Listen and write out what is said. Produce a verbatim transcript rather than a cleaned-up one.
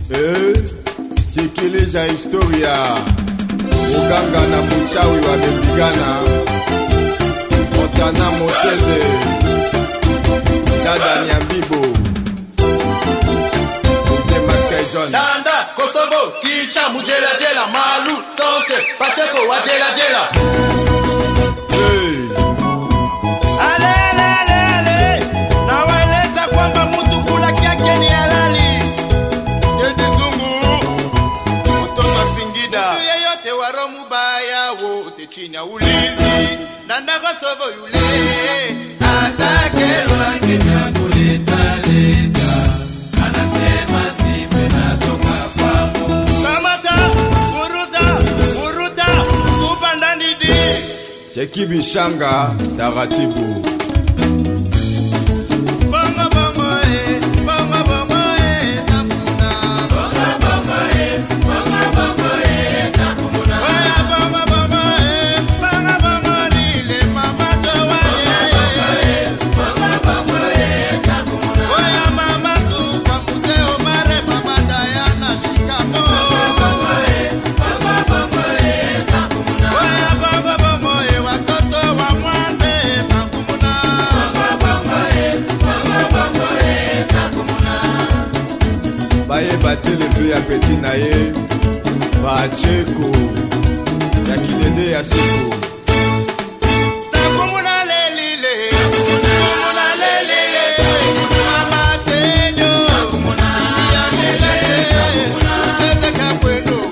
Eh, sikiliza historia. Muganga na mchawi wamepigana. Montana Motede Sada Nyambibo Uzema Kaizon Danda, Kosovo, Kicha, Mujela Jela, Malu, Sonche, Pacheco, Wajela Jela. Hey. Ale, ale, ale, ale. Na waeleza kwamba mtu kula kiake ni halali. Yedi Zungu, kutoka Singida. Mtu yeyote wa romu baya wote chini ya ulinzi. Danda Kosovo yule atakelwa Kenya kuleta leta. Anasema sife natoka kwako. Kamata, uruza, uruta, tupa ndani di. Sekibi Shanga Taratibu Bongo bongo eh, bongo bongo eh, Sakuna. Bongo bongo eh, bongo bongo eh, Sakuna. Oya bongo bongo eh, bongo bongo nile mama towaye. Bongo bongo eh, Sakuna. Oya mama Sufa Mzee Omare mama Diana Shikamo. Bongo eh, bongo bongo eh, Sakuna. Oya bongo bongo eh, watoto wa Mwanze Sakuna. Bongo bongo eh, bongo bongo eh, Sakuna. Baye Batele ya Petit na ye Bacheko ya Kidede ya Seko